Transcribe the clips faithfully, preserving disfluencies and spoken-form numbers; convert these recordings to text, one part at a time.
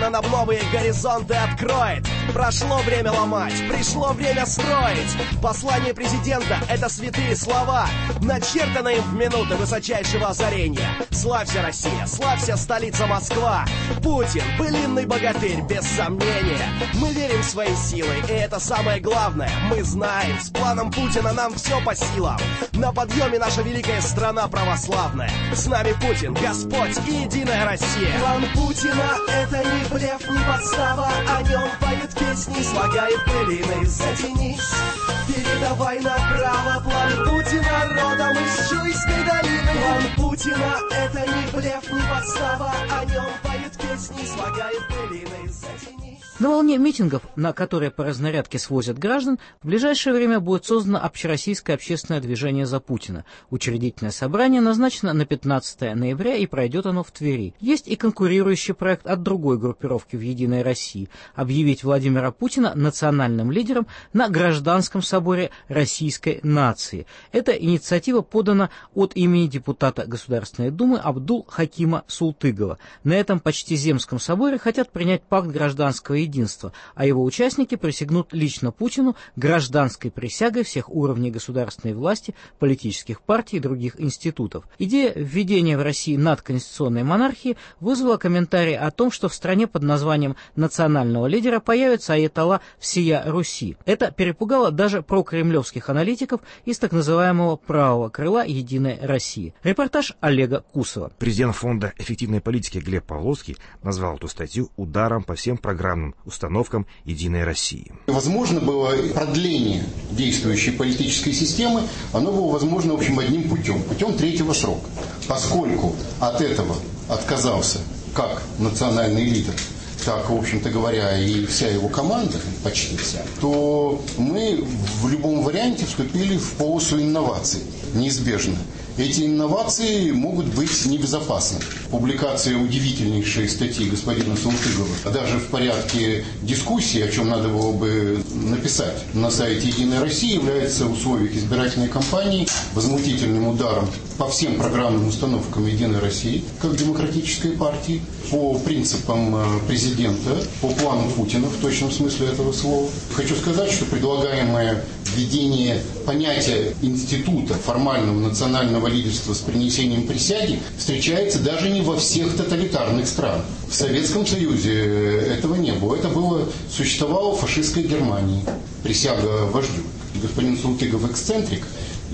Путина нам новые горизонты откроет. Прошло время ломать, пришло время строить. Послание президента — это святые слова, начертанные им в минуты высочайшего озарения. Славься, Россия, славься, столица Москва. Путин — былинный богатырь, без сомнения. Мы верим в свои силы, и это самое главное. Мы знаем, с планом Путина нам все по силам. На подъеме наша великая страна православная. С нами Путин, Господь и единая Россия. План Путина — это не блеф, не подстава. О нем поют песни, слагает былины. Затянись, передавай направо. План Путина родом из Чуйской долины. План Путина — это не блеф, не подстава. О нем поют песни, слагает былины. Затянись. На волне митингов, на которые по разнарядке свозят граждан, в ближайшее время будет создано общероссийское общественное движение «За Путина». Учредительное собрание назначено на пятнадцатое ноября, и пройдет оно в Твери. Есть и конкурирующий проект от другой группировки в «Единой России» – объявить Владимира Путина национальным лидером на гражданском соборе российской нации. Эта инициатива подана от имени депутата Государственной Думы Абдул-Хакима Султыгова. На этом почти земском соборе хотят принять пакт гражданского единства, а его участники присягнут лично Путину гражданской присягой всех уровней государственной власти, политических партий и других институтов. Идея введения в России надконституционной монархии вызвала комментарии о том, что в стране под названием национального лидера появится аятолла всея Руси. Это перепугало даже прокремлевских аналитиков из так называемого правого крыла «Единой России». Репортаж Олега Кусова. Президент фонда эффективной политики Глеб Павловский назвал эту статью ударом по всем программным установкам «Единой России». Возможно было продление действующей политической системы, оно было возможно, в общем, одним путем, путем третьего срока. Поскольку от этого отказался как национальный лидер, так, в общем-то говоря, и вся его команда, почти вся, то мы в любом варианте вступили в полосу инноваций, неизбежно. Эти инновации могут быть небезопасны. Публикация удивительнейшей статьи господина Султыгова, даже в порядке дискуссии, о чем надо было бы написать на сайте «Единой России», является в условиях избирательной кампании возмутительным ударом по всем программным установкам «Единой России», как демократической партии, по принципам президента, по плану Путина в точном смысле этого слова. Хочу сказать, что предлагаемое введение понятия института формального национального лидерства с принесением присяги встречается даже не во всех тоталитарных странах. В Советском Союзе этого не было. Это было, существовало в фашистской Германии. Присяга вождю. Господин Султыгов эксцентрик,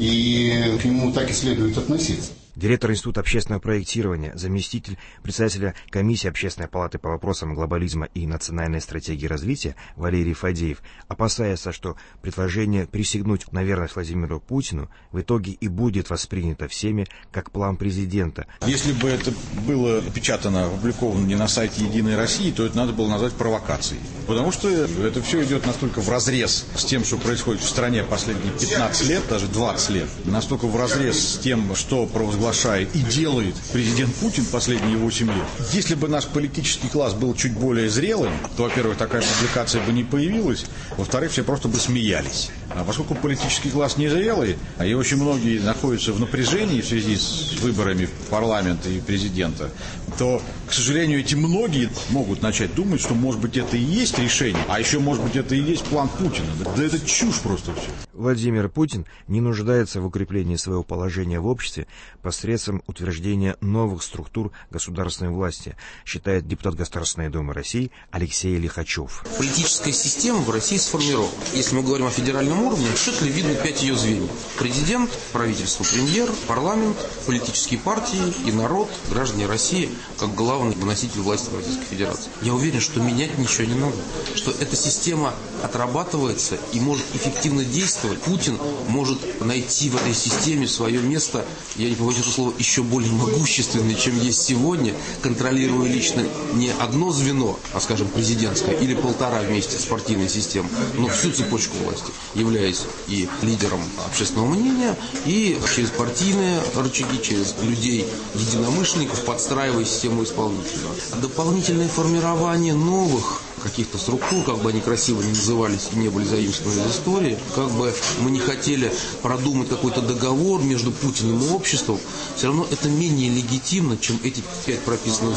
и к нему так и следует относиться. Директор Института общественного проектирования, заместитель председателя комиссии Общественной палаты по вопросам глобализма и национальной стратегии развития Валерий Фадеев опасается, что предложение присягнуть на верность Владимиру Путину в итоге и будет воспринято всеми как план президента. Если бы это было опечатано, опубликовано не на сайте «Единой России», то это надо было назвать провокацией. Потому что это все идет настолько вразрез с тем, что происходит в стране последние пятнадцать лет, даже двадцать лет, настолько вразрез с тем, что провозглашает и делает президент Путин последние восемь лет. Если бы наш политический класс был чуть более зрелым, то, во-первых, такая публикация бы не появилась, во-вторых, все просто бы смеялись. А поскольку политический класс не зрелый, и очень многие находятся в напряжении в связи с выборами парламента и президента, то, к сожалению, эти многие могут начать думать, что, может быть, это и есть решение, а еще, может быть, это и есть план Путина. Да это чушь просто все. Владимир Путин не нуждается в укреплении своего положения в обществе посредством утверждения новых структур государственной власти, считает депутат Государственной Думы России Алексей Лихачев. Политическая система в России сформирована. Если мы говорим о федеральном уровне, отчетливо видно пять ее звеньев. Президент, правительство, премьер, парламент, политические партии и народ, граждане России, как главный носитель власти Российской Федерации. Я уверен, что менять ничего не надо, что эта система отрабатывается и может эффективно действовать. Путин может найти в этой системе свое место, я не побоюсь этого слова, еще более могущественное, чем есть сегодня, контролируя лично не одно звено, а, скажем, президентское, или полтора вместе с партийной системой, но всю цепочку власти, являясь и лидером общественного мнения, и через партийные рычаги, через людей, единомышленников, подстраивая систему исполнителя. Дополнительное формирование новых каких-то структур, как бы они красиво не назывались и не были заимствованы из истории, как бы мы не хотели продумать какой-то договор между Путиным и обществом, все равно это менее легитимно, чем эти пять прописанных звеньев.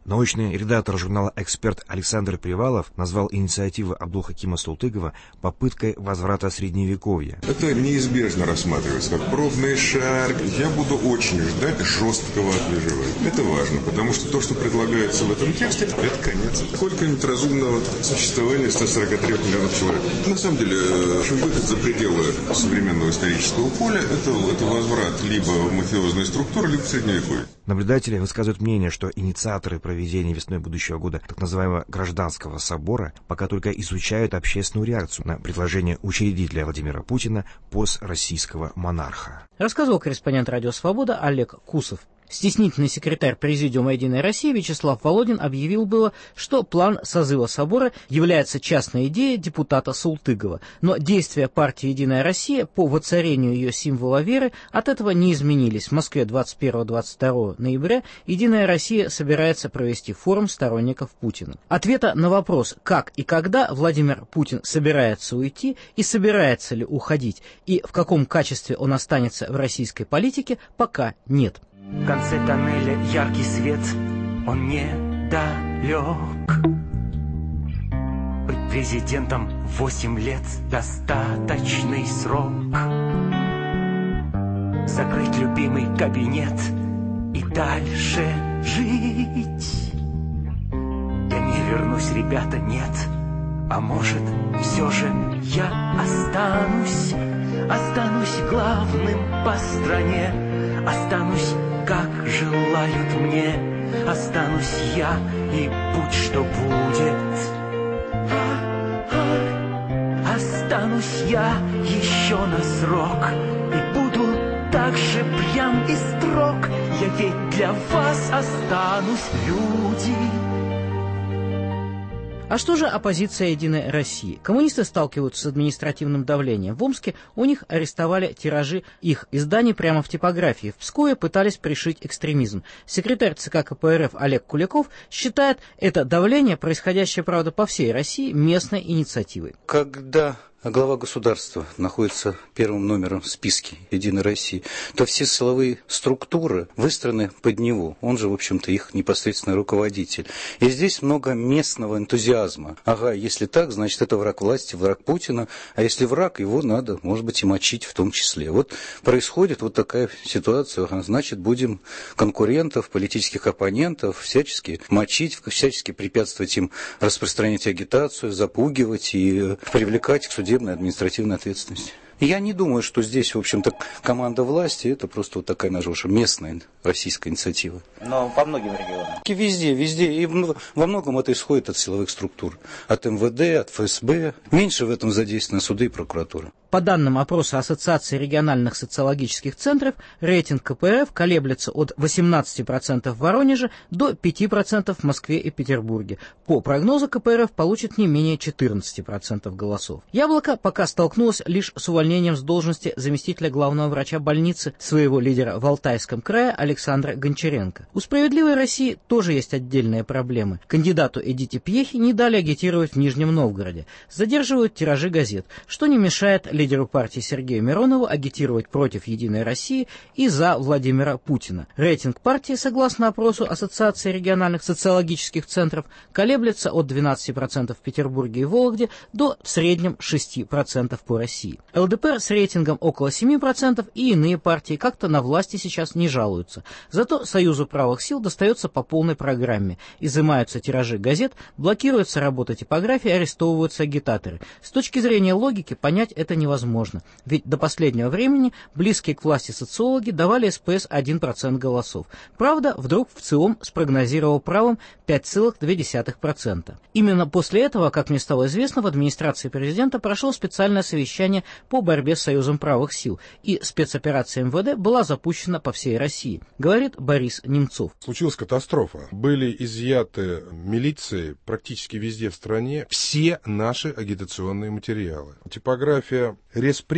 Научный редактор журнала «Эксперт» Александр Привалов назвал инициативу Абдулхакима Султыгова попыткой возврата Средневековья. Это неизбежно рассматривается как пробный шаг. Я буду очень ждать жесткого отмежевания. Это важно, потому что то, что предлагается в этом тексте, это конец. Сколько-нибудь разумного существования ста сорока трёх миллионов человек. На самом деле, выход за пределы современного исторического поля – это, это возврат либо в мафиозные структуры, либо в Средневековье. Наблюдатели высказывают мнение, что инициаторы проведения весной будущего года так называемого гражданского собора пока только изучают общественную реакцию на предложение учредителя Владимира Путина пост российского монарха. Рассказывал корреспондент «Радио Свобода» Олег Кусов. Стеснительный секретарь Президиума «Единой России» Вячеслав Володин объявил было, что план созыва собора является частной идеей депутата Султыгова, но действия партии «Единая Россия» по воцарению ее символа веры от этого не изменились. В Москве двадцать первого — двадцать второго ноября «Единая Россия» собирается провести форум сторонников Путина. Ответа на вопрос, как и когда Владимир Путин собирается уйти и собирается ли уходить, и в каком качестве он останется в российской политике, пока нет. В конце тоннеля яркий свет, он недалек. Быть президентом восемь лет — достаточный срок. Закрыть любимый кабинет и дальше жить. Я не вернусь, ребята, нет. А может, все же я останусь, останусь главным по стране, останусь, как желают мне, останусь я, и будь что будет. Останусь я еще на срок, и буду так же прям и строг. Я ведь для вас останусь, люди. А что же оппозиция «Единой России»? Коммунисты сталкиваются с административным давлением. В Омске у них арестовали тиражи их изданий прямо в типографии. В Пскове пытались пришить экстремизм. Секретарь ЦК КПРФ Олег Куликов считает это давление, происходящее, правда, по всей России, местной инициативой. Когда глава государства находится первым номером в списке «Единой России», то все силовые структуры выстроены под него. Он же, в общем-то, их непосредственный руководитель. И здесь много местного энтузиазма. Ага, если так, значит, это враг власти, враг Путина. А если враг, его надо, может быть, и мочить в том числе. Вот происходит вот такая ситуация. Ага, значит, будем конкурентов, политических оппонентов всячески мочить, всячески препятствовать им распространять агитацию, запугивать и привлекать к судебной административной ответственности. Я не думаю, что здесь, в общем-то, команда власти, это просто вот такая наша уже местная российская инициатива. Но по многим регионам. Везде, везде. И во многом это исходит от силовых структур. От эм вэ дэ, от эф эс бэ. Меньше в этом задействованы суды и прокуратура. По данным опроса Ассоциации региональных социологических центров, рейтинг ка пэ эф колеблется от восемнадцати процентов в Воронеже до пяти процентов в Москве и Петербурге. По прогнозу, ка пэ эр эф получит не менее четырнадцати процентов голосов. Яблоко пока столкнулось лишь с увольнением с должности заместителя главного врача больницы своего лидера в Алтайском крае Александра Гончаренко. У «Справедливой России» тоже есть отдельные проблемы. Кандидату Эдите Пьехи не дали агитировать в Нижнем Новгороде. Задерживают тиражи газет, что не мешает лидеру партии Сергею Миронову агитировать против «Единой России» и за Владимира Путина. Рейтинг партии, согласно опросу Ассоциации региональных социологических центров, колеблется от двенадцати процентов в Петербурге и Вологде до в среднем шести процентов по России. эл дэ пэ эр с рейтингом около семи процентов и иные партии как-то на власти сейчас не жалуются. Зато Союзу правых сил достается по полной программе. Изымаются тиражи газет, блокируется работа типографии, арестовываются агитаторы. С точки зрения логики понять это невозможно. Ведь до последнего времени близкие к власти социологи давали эс пэ эс один процент голосов. Правда, вдруг в ЦИОМ спрогнозировал правым пять целых две десятых процента. Именно после этого, как мне стало известно, в администрации президента прошло специальное совещание по борьбе с Союзом правых сил, и спецоперация эм вэ дэ была запущена по всей России, говорит Борис Немцов. Случилась катастрофа. Были изъяты милицией практически везде в стране все наши агитационные материалы. Типография Респринт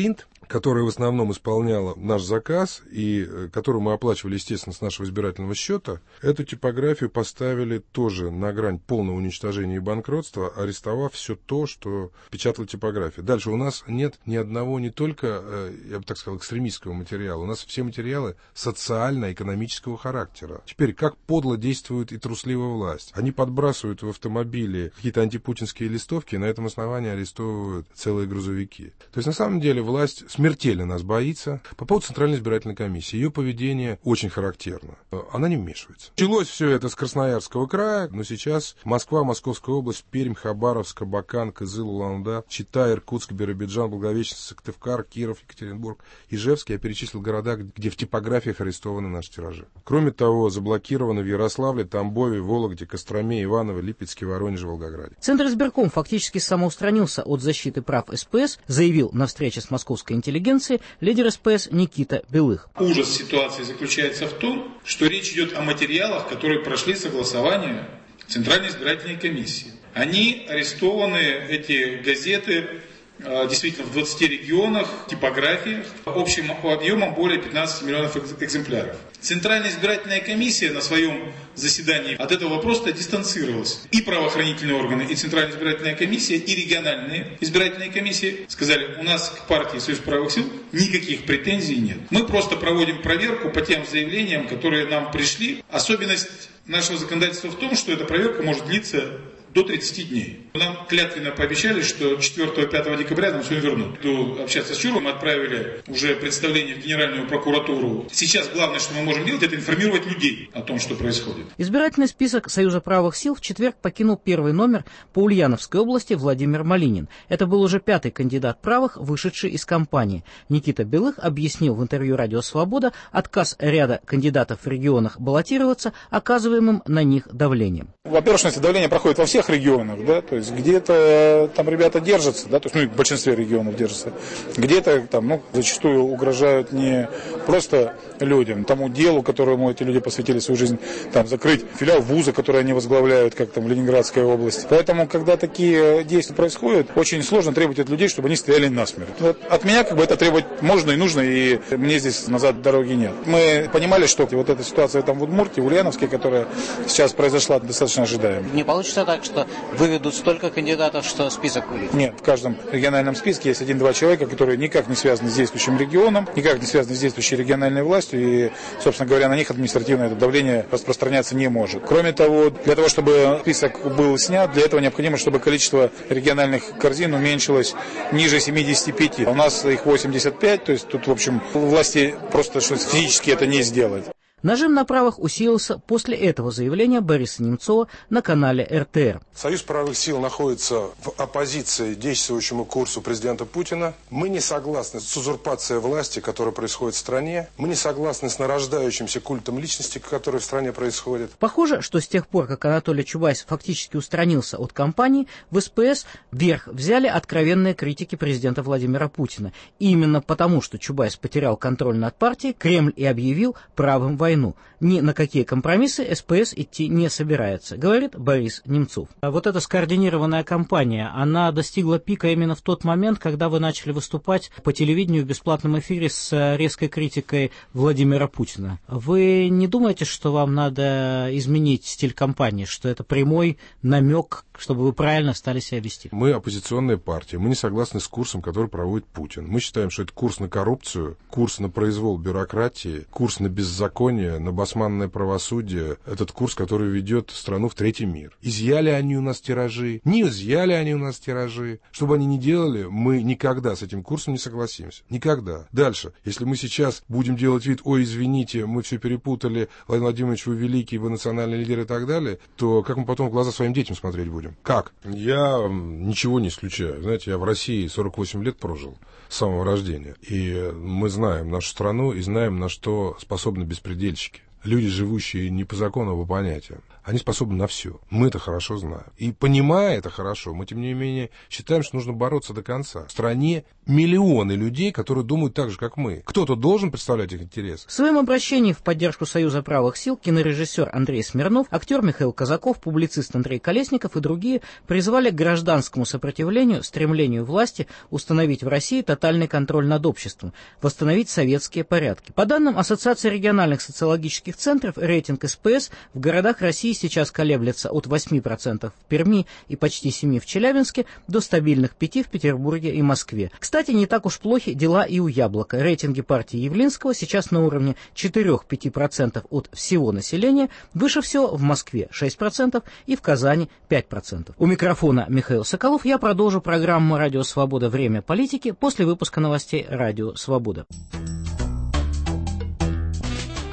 которая в основном исполняла наш заказ и которую мы оплачивали, естественно, с нашего избирательного счета, эту типографию поставили тоже на грань полного уничтожения и банкротства, арестовав все то, что печатала типография. Дальше у нас нет ни одного, не только, я бы так сказал, экстремистского материала, у нас все материалы социально-экономического характера. Теперь, как подло действует и трусливая власть. Они подбрасывают в автомобили какие-то антипутинские листовки, и на этом основании арестовывают целые грузовики. То есть, на самом деле, власть смертельно нас боится. По поводу Центральной избирательной комиссии, ее поведение очень характерно. Она не вмешивается. Началось все это с Красноярского края, но сейчас Москва, Московская область, Пермь, Хабаровск, Абакан, Кызыл, Улан-Удэ, Чита, Иркутск, Биробиджан, Благовещенск, Сыктывкар, Киров, Екатеринбург, Ижевск. Я перечислил города, где в типографиях арестованы наши тиражи. Кроме того, заблокированы в Ярославле, Тамбове, Вологде, Костроме, Иваново, Липецке, Воронеже, Волгограде. Центр избирком фактически самоустранился от защиты прав СПС, заявил на встрече с московской интеллигенцией лидер СПС Никита Белых. Ужас ситуации заключается в том, что речь идет о материалах, которые прошли согласование Центральной избирательной комиссии. Они арестованы, эти газеты, действительно в двадцати регионах, типографиях, общим объемом более пятнадцати миллионов экземпляров. Центральная избирательная комиссия на своем заседании от этого вопроса дистанцировалась. И правоохранительные органы, и Центральная избирательная комиссия, и региональные избирательные комиссии сказали, у нас к партии Союз правых сил никаких претензий нет. Мы просто проводим проверку по тем заявлениям, которые нам пришли. Особенность нашего законодательства в том, что эта проверка может длиться до тридцати дней. Нам клятвенно пообещали, что четвёртого-пятого декабря нам все вернут. Буду общаться с Чуром, мы отправили уже представление в Генеральную прокуратуру. Сейчас главное, что мы можем делать, это информировать людей о том, что происходит. Избирательный список Союза правых сил в четверг покинул первый номер по Ульяновской области Владимир Малинин. Это был уже пятый кандидат правых, вышедший из кампании. Никита Белых объяснил в интервью «Радио Свобода» отказ ряда кандидатов в регионах баллотироваться оказываемым на них давлением. Во-первых, это давление проходит во всех регионах, да, то есть где-то там ребята держатся, да, то есть, ну, в большинстве регионов держатся, где-то там, ну, зачастую угрожают не просто людям, тому делу, которому эти люди посвятили свою жизнь, там, закрыть филиал вуза, который они возглавляют, как там в Ленинградской области. Поэтому, когда такие действия происходят, очень сложно требовать от людей, чтобы они стояли насмерть. Вот от меня, как бы, это требовать можно и нужно, и мне здесь назад дороги нет. Мы понимали, что вот эта ситуация там в Удмуртии, в Ульяновске, которая сейчас произошла, достаточно ожидаема. Не получится так, что выведут столько кандидатов, что список вылезет? Нет, в каждом региональном списке есть один-два человека, которые никак не связаны с действующим регионом, никак не связаны с действующей региональной властью, и, собственно говоря, на них административное это давление распространяться не может. Кроме того, для того, чтобы список был снят, для этого необходимо, чтобы количество региональных корзин уменьшилось ниже семидесяти пяти. У нас их восемьдесят пять, то есть тут, в общем, власти просто что физически это не сделать. Нажим на правых усилился после этого заявления Бориса Немцова на канале эр тэ эр. Союз правых сил находится в оппозиции действующему курсу президента Путина. Мы не согласны с узурпацией власти, которая происходит в стране. Мы не согласны с нарождающимся культом личности, который в стране происходит. Похоже, что с тех пор, как Анатолий Чубайс фактически устранился от кампании, в эс пэ эс вверх взяли откровенные критики президента Владимира Путина. И именно потому, что Чубайс потерял контроль над партией, Кремль и объявил правым войну. Ни на какие компромиссы эс пэ эс идти не собирается, говорит Борис Немцов. А вот эта скоординированная кампания, она достигла пика именно в тот момент, когда вы начали выступать по телевидению в бесплатном эфире с резкой критикой Владимира Путина. Вы не думаете, что вам надо изменить стиль кампании, что это прямой намек, чтобы вы правильно стали себя вести? Мы оппозиционная партия, мы не согласны с курсом, который проводит Путин. Мы считаем, что это курс на коррупцию, курс на произвол бюрократии, курс на беззаконие, на басманное правосудие, этот курс, который ведет страну в третий мир. Изъяли они у нас тиражи, не изъяли они у нас тиражи. Что бы они ни делали, мы никогда с этим курсом не согласимся. Никогда. Дальше. Если мы сейчас будем делать вид, ой, извините, мы все перепутали, Владимир Владимирович, вы великий, вы национальный лидер и так далее, то как мы потом в глаза своим детям смотреть будем? Как? Я ничего не исключаю. Знаете, я в России сорок восемь лет прожил с самого рождения. И мы знаем нашу страну и знаем, на что способны беспредельщики. Люди, живущие не по закону, а по понятиям. они способны на все. Мы это хорошо знаем. И понимая это хорошо, мы, тем не менее, считаем, что нужно бороться до конца. В стране миллионы людей, которые думают так же, как мы. Кто-то должен представлять их интересы. В своем обращении в поддержку Союза правых сил кинорежиссер Андрей Смирнов, актер Михаил Казаков, публицист Андрей Колесников и другие призвали к гражданскому сопротивлению, стремлению власти установить в России тотальный контроль над обществом, восстановить советские порядки. По данным Ассоциации региональных социологических центров, рейтинг эс пэ эс в городах России сейчас колеблется от восьми процентов в Перми и почти семи процентов в Челябинске до стабильных пяти процентов в Петербурге и Москве. Кстати, не так уж плохи дела и у Яблока. Рейтинги партии Явлинского сейчас на уровне четыре-пять процентов от всего населения, выше всего в Москве шесть процентов и в Казани пять процентов. У микрофона Михаил Соколов. Я продолжу программу «Радио Свобода. Время политики» после выпуска новостей «Радио Свобода».